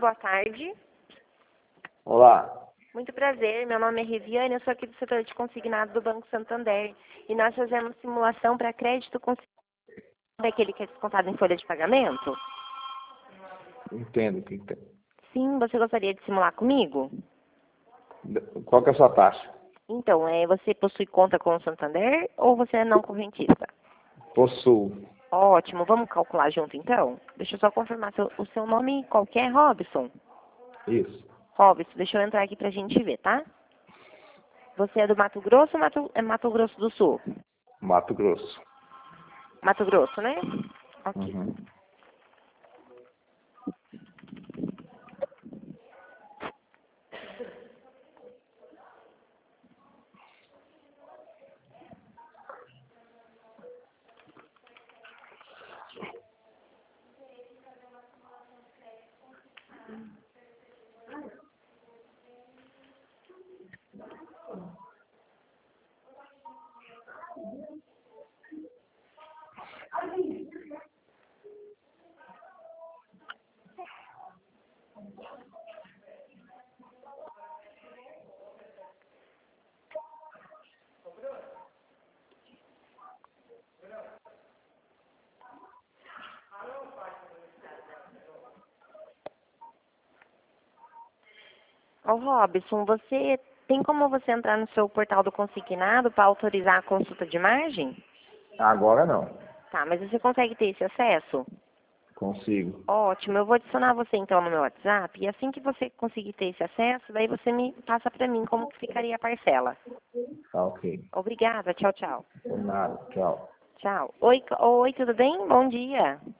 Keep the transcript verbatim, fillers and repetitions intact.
boa tarde. Olá. Muito prazer, meu nome é Reviane, eu sou aqui do setor de consignado do Banco Santander. E nós fazemos simulação para crédito consignado, daquele que é descontado em folha de pagamento. Entendo o que tem. Sim, você gostaria de simular comigo? Qual que é a sua taxa? Então, é, você possui conta com o Santander ou você é não correntista? Possuo. Ótimo, vamos calcular junto então? Deixa eu só confirmar, seu, o seu nome qualquer é Robson? Isso. Robson, deixa eu entrar aqui pra gente ver, tá? Você é do Mato Grosso ou Mato, é Mato Grosso do Sul? Mato Grosso. Mato Grosso, né? Ok. Uhum. Ô Robson, você tem como você entrar no seu portal do consignado para autorizar a consulta de margem? Agora não. Tá, mas você consegue ter esse acesso? Consigo. Ótimo, eu vou adicionar você então no meu WhatsApp e assim que você conseguir ter esse acesso, daí você me passa para mim como que ficaria a parcela. Tá ok. Obrigada, tchau, tchau. Por nada. Tchau. Tchau. Oi, oi, tudo bem? Bom dia.